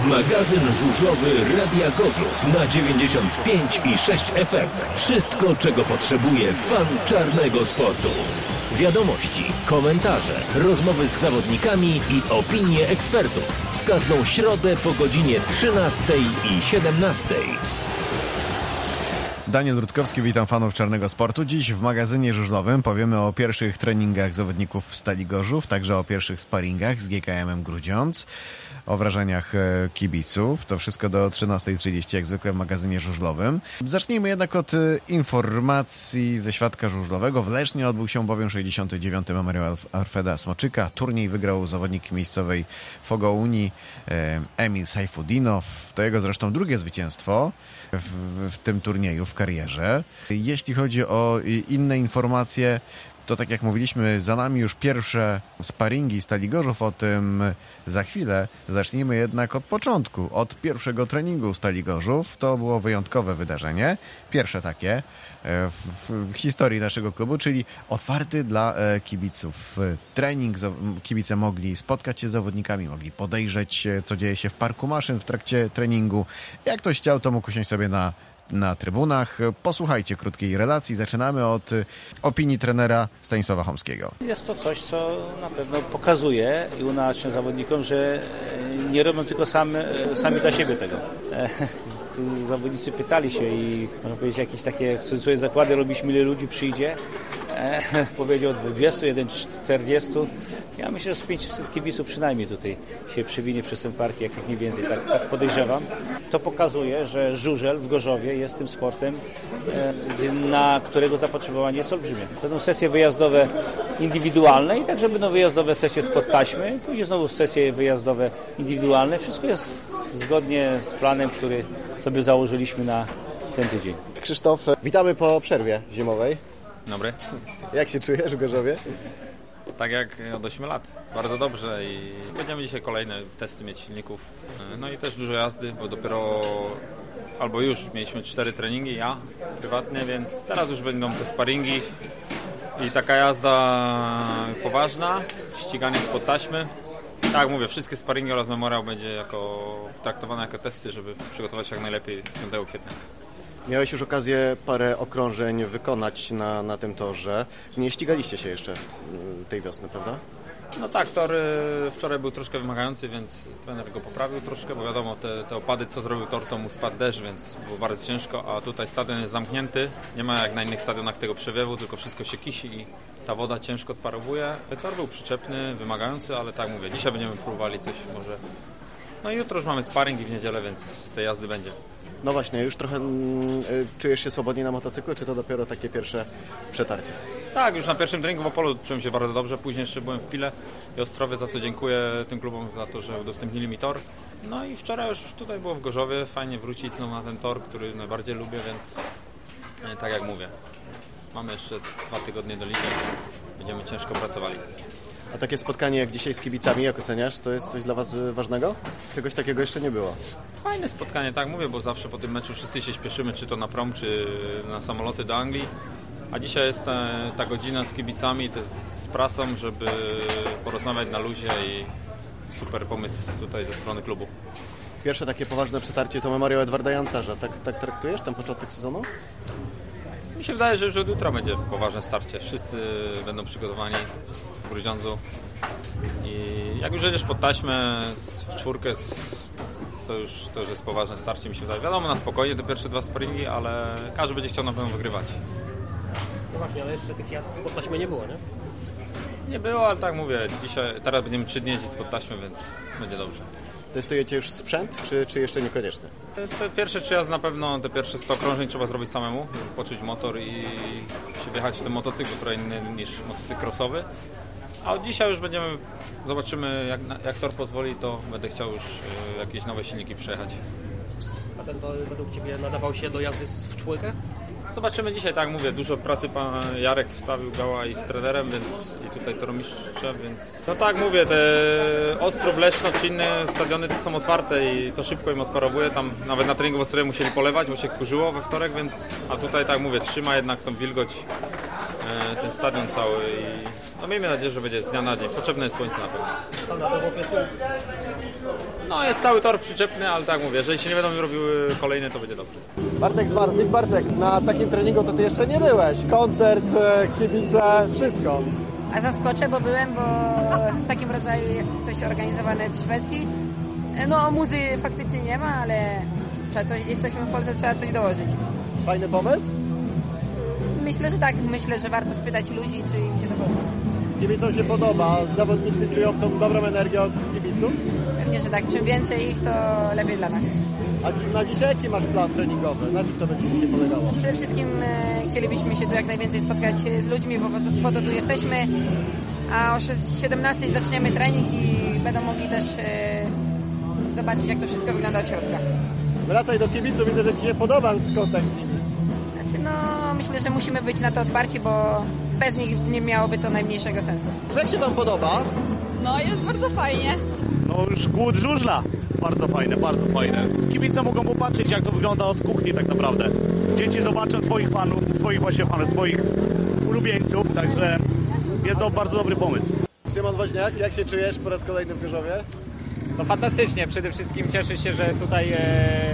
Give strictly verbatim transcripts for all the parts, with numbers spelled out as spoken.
Magazyn żużlowy Radia Gorzów na dziewięćdziesiąt pięć i sześć F M. Wszystko, czego potrzebuje fan czarnego sportu. Wiadomości, komentarze, rozmowy z zawodnikami i opinie ekspertów. W każdą środę po godzinie trzynastej i siedemnastej. Daniel Rutkowski, witam fanów czarnego sportu. Dziś w magazynie żużlowym powiemy o pierwszych treningach zawodników w Stali Gorzów, także o pierwszych sparingach z G K M-em Grudziądz, o wrażeniach kibiców. To wszystko do trzynastej trzydzieści, jak zwykle w magazynie żużlowym. Zacznijmy jednak od informacji ze świadka żużlowego. W Lesznie odbył się bowiem sześćdziesiąty dziewiąty Memoriał Alfreda Smoczyka. Turniej wygrał zawodnik miejscowej Fogo Unii Emil Sajfudinow. To jego zresztą drugie zwycięstwo w, w tym turnieju w karierze. Jeśli chodzi o inne informacje, to tak jak mówiliśmy, za nami już pierwsze sparingi Stali Gorzów, o tym za chwilę. Zacznijmy jednak od początku, od pierwszego treningu Stali Gorzów. To było wyjątkowe wydarzenie, pierwsze takie w, w historii naszego klubu, czyli otwarty dla kibiców trening. Kibice mogli spotkać się z zawodnikami, mogli podejrzeć, co dzieje się w parku maszyn w trakcie treningu. Jak ktoś chciał, to mógł usiąść sobie na na trybunach. Posłuchajcie krótkiej relacji. Zaczynamy od opinii trenera Stanisława Chomskiego. Jest to coś, co na pewno pokazuje i unaocznia zawodnikom, że nie robią tylko sami, sami dla siebie tego. Tu zawodnicy pytali się i można powiedzieć jakieś takie w cudzysłowie zakłady robiliśmy, ile ludzi przyjdzie. E, powiedział dwudziestu, jeden czterdziestu. Ja myślę, że z pięćset kibiców przynajmniej tutaj się przywinie przez ten park, jak, jak nie więcej, tak, tak podejrzewam. To pokazuje, że żużel w Gorzowie jest tym sportem, e, na którego zapotrzebowanie jest olbrzymie. Będą sesje wyjazdowe indywidualne i także będą wyjazdowe sesje spod taśmy, później znowu sesje wyjazdowe indywidualne. Wszystko jest zgodnie z planem, który sobie założyliśmy na ten tydzień. Krzysztof, witamy po przerwie zimowej. Dobry. Jak się czujesz w Gorzowie? Tak jak od ośmiu lat. Bardzo dobrze i będziemy dzisiaj kolejne testy mieć silników. No i też dużo jazdy, bo dopiero albo już mieliśmy cztery treningi, ja prywatnie, więc teraz już będą te sparingi i taka jazda poważna, ściganie spod taśmy. Tak, mówię, wszystkie sparingi oraz memoriał będzie jako traktowane jako testy, żeby przygotować się jak najlepiej piątego kwietnia. Miałeś już okazję parę okrążeń wykonać na, na tym torze. Nie ścigaliście się jeszcze tej wiosny, prawda? No tak, tor wczoraj był troszkę wymagający, więc trener go poprawił troszkę, bo wiadomo, te, te opady, co zrobił tor, to mu spadł deszcz, więc było bardzo ciężko, a tutaj stadion jest zamknięty, nie ma jak na innych stadionach tego przewiewu, tylko wszystko się kisi i ta woda ciężko odparowuje. Tor był przyczepny, wymagający, ale tak mówię, dzisiaj będziemy próbowali coś może. No i jutro już mamy sparing i w niedzielę, więc tej jazdy będzie. No właśnie, już trochę mm, czujesz się swobodnie na motocyklu, czy to dopiero takie pierwsze przetarcie? Tak, już na pierwszym treningu w Opolu czułem się bardzo dobrze, później jeszcze byłem w Pile i Ostrowie, za co dziękuję tym klubom za to, że udostępnili mi tor. No i wczoraj już tutaj było w Gorzowie, fajnie wrócić no, na ten tor, który najbardziej lubię, więc e, tak jak mówię, mamy jeszcze dwa tygodnie do ligi, będziemy ciężko pracowali. A takie spotkanie jak dzisiaj z kibicami, jak oceniasz, to jest coś dla Was ważnego? Czegoś takiego jeszcze nie było. Fajne spotkanie, tak mówię, bo zawsze po tym meczu wszyscy się śpieszymy, czy to na prom, czy na samoloty do Anglii. A dzisiaj jest ta, ta godzina z kibicami, to jest z prasą, żeby porozmawiać na luzie i super pomysł tutaj ze strony klubu. Pierwsze takie poważne przetarcie to Memoriał Edwarda Jancarza. Tak, tak traktujesz ten początek sezonu? Mi się wydaje, że już od jutra będzie poważne starcie. Wszyscy będą przygotowani w Grudziądzu. I jak już jedziesz pod taśmę w czwórkę, to już, to już jest poważne starcie, mi się wydaje. Wiadomo, na spokojnie te pierwsze dwa sparingi, ale każdy będzie chciał na pewno wygrywać. No właśnie, ale jeszcze tych jazd pod taśmę nie było, nie? Nie było, ale tak mówię, dzisiaj, teraz będziemy trzy dni jeździć pod taśmę, więc będzie dobrze. Testujecie już sprzęt, czy, czy jeszcze niekoniecznie? Te pierwsze trzy jazdy na pewno, te pierwsze sto okrążeń trzeba zrobić samemu, poczuć motor i się wjechać w ten motocykl, trochę inny niż motocykl crossowy. A od dzisiaj już będziemy, zobaczymy jak, jak tor pozwoli, to będę chciał już y, jakieś nowe silniki przejechać. A ten tor według Ciebie nadawał się do jazdy w czwórkę? Zobaczymy dzisiaj, tak mówię, dużo pracy pan Jarek wstawił Gała i z trenerem, więc i tutaj tormistrzem, więc no tak mówię, te Ostrów, Leszno czy inne stadiony to są otwarte i to szybko im odparowuje, tam nawet na treningu w Ostrowie musieli polewać, bo się kurzyło we wtorek, więc a tutaj tak mówię, trzyma jednak tą wilgoć e, ten stadion cały i no miejmy nadzieję, że będzie z dnia na dzień, potrzebne jest słońce na pewno. No jest cały tor przyczepny, ale tak mówię, jeżeli się nie będą robiły kolejne, to będzie dobrze. Bartek Zmarzlik. Bartek, na takim treningu to ty jeszcze nie byłeś. Koncert, kibice, wszystko. A zaskoczę, bo byłem, bo w takim rodzaju jest coś organizowane w Szwecji. No muzy faktycznie nie ma, ale trzeba coś, jesteśmy w Polsce, trzeba coś dołożyć. Fajny pomysł? Myślę, że tak. Myślę, że warto spytać ludzi, czy im się to podoba. Kibicom się podoba, zawodnicy czują tą dobrą energię od kibiców? Pewnie, że tak. Czym więcej ich, to lepiej dla nas. A na dzisiaj jaki masz plan treningowy? Na czym to będzie dzisiaj polegało? Przede wszystkim e, chcielibyśmy się tu jak najwięcej spotkać z ludźmi, bo po to tu jesteśmy. A o siedemnastej zaczniemy trening i będą mogli też e, zobaczyć, jak to wszystko wygląda od środka. Wracaj do kibiców, widzę, że ci się podoba kontakt z nimi. Znaczy, no, myślę, że musimy być na to otwarci, bo bez nich nie miałoby to najmniejszego sensu. Jak się tam podoba? No, jest bardzo fajnie. No już głód żużla. Bardzo fajne, bardzo fajne. Kibice mogą popatrzeć, jak to wygląda od kuchni tak naprawdę. Dzieci zobaczą swoich fanów, swoich właśnie fanów, swoich ulubieńców, także jest to bardzo dobry pomysł. Szymon Woźniak, jak się czujesz po raz kolejny w Gorzowie? No fantastycznie, przede wszystkim cieszę się, że tutaj e,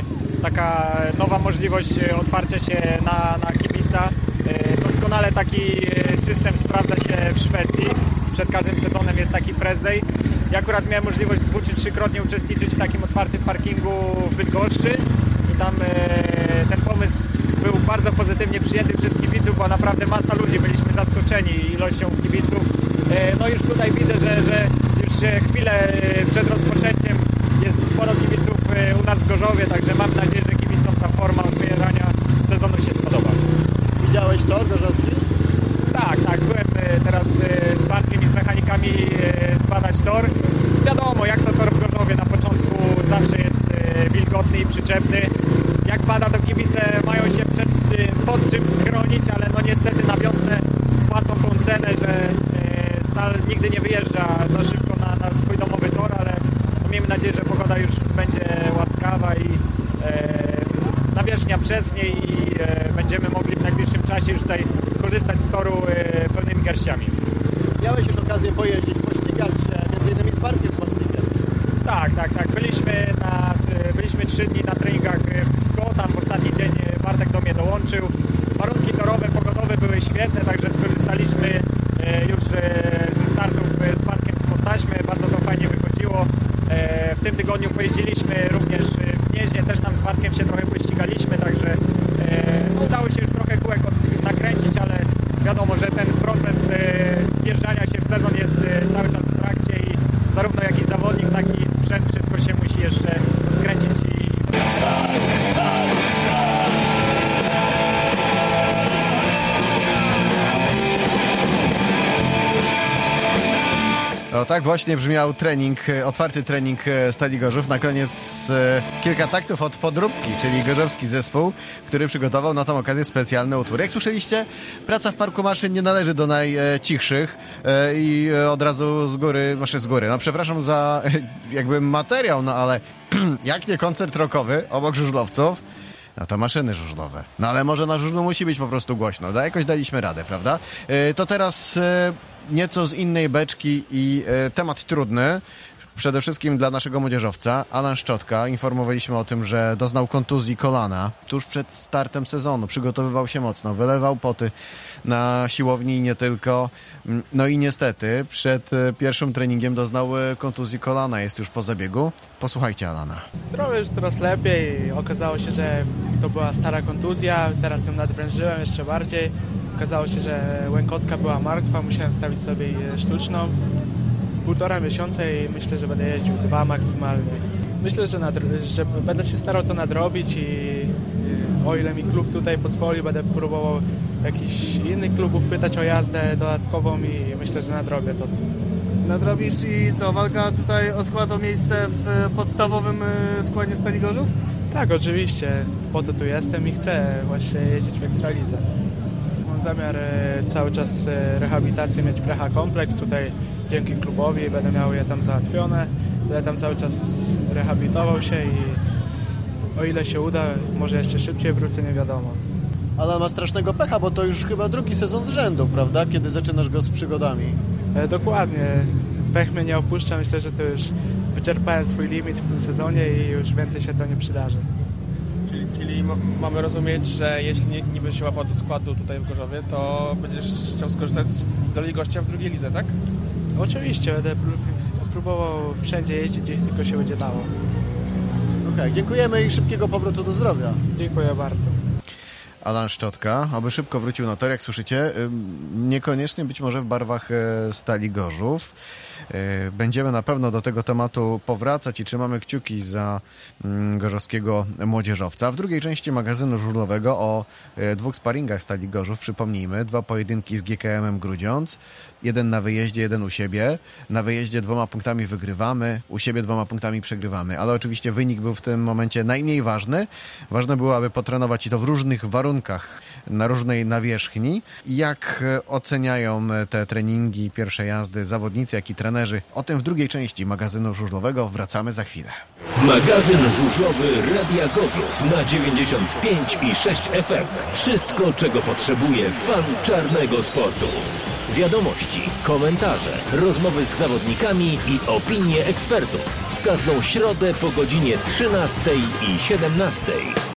taka nowa możliwość otwarcia się na, na kibica. E, doskonale taki system sprawdza się w Szwecji. Przed każdym sezonem jest taki press day. Ja akurat miałem możliwość dwu czy trzykrotnie uczestniczyć w takim otwartym parkingu w Bydgoszczy i tam e, ten pomysł był bardzo pozytywnie przyjęty przez kibiców, bo naprawdę masa ludzi, byliśmy zaskoczeni ilością kibiców. E, no już tutaj widzę, że, że już chwilę przed rozpoczęciem jest sporo kibiców u nas w Gorzowie, także mam nadzieję, że kibicom ta forma otwierania sezonu się spodoba. Widziałeś to, Gorzowski? Tak, tak, byłem teraz z Bartkiem i z mechanikami zbadać tor. Wiadomo, jak to tor w Gorzowie na początku zawsze jest wilgotny i przyczepny. Jak pada, to kibice mają się przed, pod czym schronić, ale no niestety na wiosnę płacą tą cenę, że stal nigdy nie wyjeżdża za szybko na, na swój domowy tor, ale miejmy nadzieję, że pogoda już będzie łaskawa i e, nawierzchnia przesnie i e, będziemy mogli w najbliższym czasie już tutaj korzystać z toru e, pełnymi garściami. Miałeś już okazję pojeździć, pościgać się, między innymi z Bartkiem Zmarzlikiem. Tak, tak, tak. Byliśmy, na, byliśmy trzy dni na treningach w Sko, tam w ostatni dzień Bartek do mnie dołączył. Warunki torowe, pogodowe były świetne, także skorzystaliśmy już ze startów z Bartkiem z taśmy, bardzo to fajnie wychodziło. W tym tygodniu pojeździliśmy również w Gnieźnie, też tam z Bartkiem się trochę pościgaliśmy, także no, udało się już trochę kółek nakręcić, ale wiadomo, że ten proces wjeżdżania się w sezon jest cały czas w trakcie i zarówno jakiś zawodnik, tak i sprzęt, wszystko się musi jeszcze skręcić i... O tak właśnie brzmiał trening, otwarty trening Stali Gorzów. Na koniec e, kilka taktów od Podróbki, czyli gorzowski zespół, który przygotował na tą okazję specjalny utwór. Jak słyszeliście, praca w parku maszyn nie należy do najcichszych e, i od razu z góry, właśnie z góry, no przepraszam za e, jakby materiał, no ale jak nie koncert rockowy obok żużlowców, no to maszyny żużlowe. No ale może na żużlu musi być po prostu głośno. No, jakoś daliśmy radę, prawda? E, to teraz e, nieco z innej beczki i e, temat trudny. Przede wszystkim dla naszego młodzieżowca. Alan Szczotka. Informowaliśmy o tym, że doznał kontuzji kolana tuż przed startem sezonu. Przygotowywał się mocno, wylewał poty na siłowni i nie tylko. No i niestety przed pierwszym treningiem doznał kontuzji kolana. Jest już po zabiegu. Posłuchajcie Alana. Zdrowie już coraz lepiej. Okazało się, że to była stara kontuzja. Teraz ją nadwrężyłem jeszcze bardziej. Okazało się, że łękotka była martwa. Musiałem stawić sobie sztuczną. Półtora miesiąca i myślę, że będę jeździł dwa maksymalnie. Myślę, że, nadro- że będę się starał to nadrobić i o ile mi klub tutaj pozwoli, będę próbował jakichś innych klubów pytać o jazdę dodatkową i myślę, że nadrobię to. Nadrobisz i co, walka tutaj o skład o miejsce w podstawowym składzie Stali Gorzów? Tak, oczywiście. Po to tu jestem i chcę właśnie jeździć w Ekstralidze. Mam zamiar cały czas rehabilitację mieć w Reha Kompleks. Tutaj dzięki klubowi będę miał je tam załatwione. Będę tam cały czas rehabilitował się i o ile się uda, może jeszcze szybciej wrócę, nie wiadomo. Ale ma strasznego pecha, bo to już chyba drugi sezon z rzędu, prawda? Kiedy zaczynasz go z przygodami. E, dokładnie. Pech mnie nie opuszcza. Myślę, że to już wyczerpałem swój limit w tym sezonie i już więcej się to nie przydarzy. Czyli, czyli m- mamy rozumieć, że jeśli nie, nie będziesz się łapał do składu tutaj w Gorzowie, to będziesz chciał skorzystać z roli gościa w drugiej lidze, tak? Oczywiście, będę prób- próbował wszędzie jeździć, gdzie tylko się będzie dało. Okej, okay, dziękujemy i szybkiego powrotu do zdrowia. Dziękuję bardzo. Alan Szczotka, aby szybko wrócił na tor, jak słyszycie, niekoniecznie być może w barwach Stali Gorzów. Będziemy na pewno do tego tematu powracać i trzymamy kciuki za gorzowskiego młodzieżowca. W drugiej części magazynu żużlowego o dwóch sparingach Stali Gorzów, przypomnijmy, dwa pojedynki z G K M-em Grudziądz, jeden na wyjeździe, jeden u siebie. Na wyjeździe dwoma punktami wygrywamy, u siebie dwoma punktami przegrywamy, ale oczywiście wynik był w tym momencie najmniej ważny. Ważne było, aby potrenować i to w różnych warunkach, na różnej nawierzchni. Jak oceniają te treningi, pierwsze jazdy zawodnicy, jak i trenerzy? O tym w drugiej części magazynu żużlowego wracamy za chwilę. Magazyn żużlowy Radia Gorzów na dziewięćdziesiąt pięć i sześć F M. Wszystko, czego potrzebuje fan czarnego sportu. Wiadomości, komentarze, rozmowy z zawodnikami i opinie ekspertów. W każdą środę po godzinie trzynastej i siedemnastej.